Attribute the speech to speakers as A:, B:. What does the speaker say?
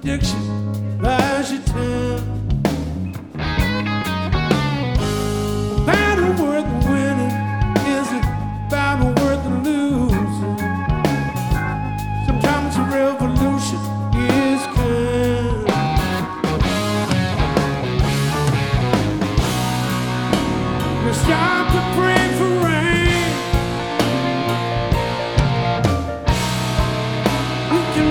A: addiction buys you time. A battle worth winning is a battle worth losing. Sometimes a revolution is kind. You stop to pray for rain.